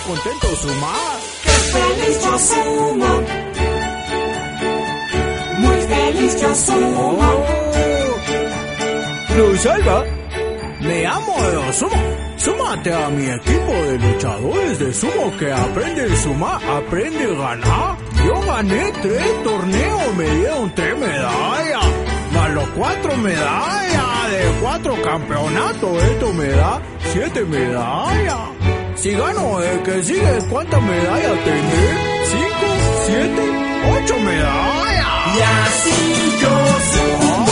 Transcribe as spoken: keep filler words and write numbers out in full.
contento sumar. ¡Qué feliz yo sumo! Muy feliz yo sumo. Oh. Luz Alba, me amo de sumo. Súmate a mi equipo de luchadores de sumo que aprende a sumar, aprende a ganar. Yo gané tres torneos, me dieron tres medallas. Más los cuatro medallas de cuatro campeonatos, esto me da siete medallas. Si gano el que sigue, ¿cuántas medallas tendré? Cinco, siete, ocho medallas. Y así yo sumo.